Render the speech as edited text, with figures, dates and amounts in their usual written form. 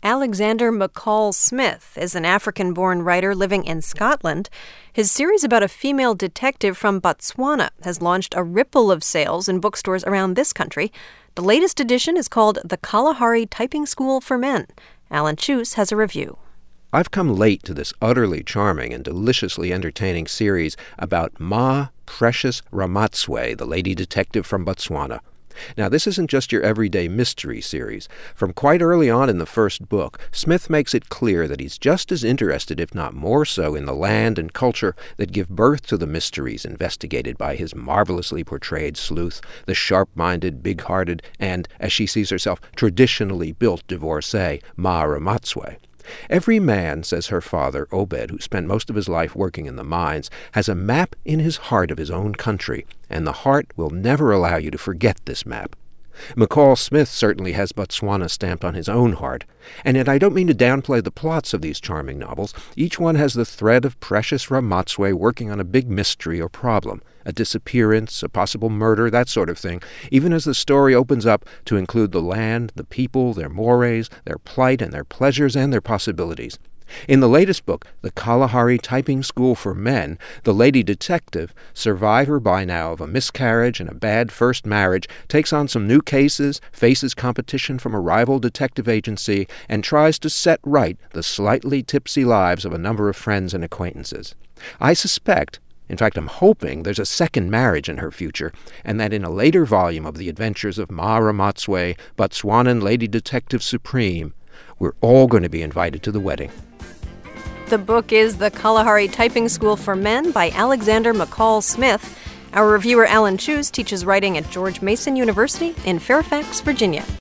Alexander McCall Smith is an African-born writer living in Scotland. His series about a female detective from Botswana has launched a ripple of sales in bookstores around this country. The latest edition is called The Kalahari Typing School for Men. Alan Chus has a review. I've come late to this utterly charming and deliciously entertaining series about Ma Precious Ramatswe, the lady detective from Botswana. Now, this isn't just your everyday mystery series. From quite early on in the first book, Smith makes it clear that he's just as interested, if not more so, in the land and culture that give birth to the mysteries investigated by his marvelously portrayed sleuth, the sharp-minded, big-hearted, and, as she sees herself, traditionally built divorcee, Ma Ramatswe. Every man, says her father, Obed, who spent most of his life working in the mines, has a map in his heart of his own country, and the heart will never allow you to forget this map. McCall Smith certainly has Botswana stamped on his own heart, and yet I don't mean to downplay the plots of these charming novels. Each one has the thread of Precious Ramatswe working on a big mystery or problem, a disappearance, a possible murder, that sort of thing, even as the story opens up to include the land, the people, their mores, their plight and their pleasures and their possibilities. In the latest book, The Kalahari Typing School for Men, the lady detective, survivor by now of a miscarriage and a bad first marriage, takes on some new cases, faces competition from a rival detective agency, and tries to set right the slightly tipsy lives of a number of friends and acquaintances. I suspect, in fact, I'm hoping, there's a second marriage in her future, and that in a later volume of the adventures of Ma Ramatswe, Botswanan Lady Detective Supreme, we're all going to be invited to the wedding. The book is The Kalahari Typing School for Men by Alexander McCall Smith. Our reviewer Alan Chus teaches writing at George Mason University in Fairfax, Virginia.